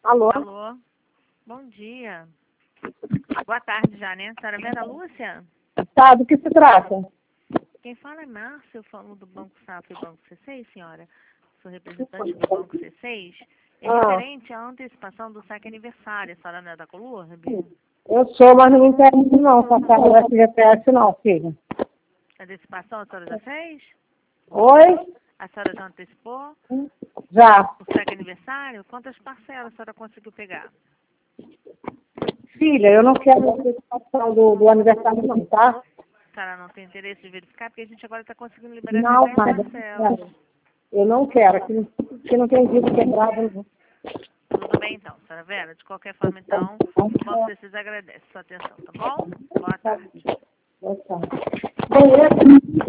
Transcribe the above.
Alô? Alô? Bom dia. Boa tarde já, né? Senhora Vera Lúcia? Tá, do que se trata? Quem fala é Márcia, eu falo do Banco Safra e Banco C6, senhora. Sou representante do Banco C6. É referente à antecipação do saque aniversário. A senhora não é da Colurb? Eu sou, mas não me interessa não, essa cara da FGTS não, filha. Antecipação a senhora já fez? Oi? A senhora já antecipou Já. o saque aniversário? Quantas parcelas a senhora conseguiu pegar? Filha, eu não quero a antecipação do aniversário não, tá? A senhora não tem interesse de verificar? Porque a gente agora está conseguindo liberar Não, até 10 mas parcelas. eu não quero, que não tem vídeo quebrado não. Tudo bem, então, senhora Vera. De qualquer forma, então, o Banco C6 agradece sua atenção, tá bom? Boa tarde. Boa tarde. Beleza.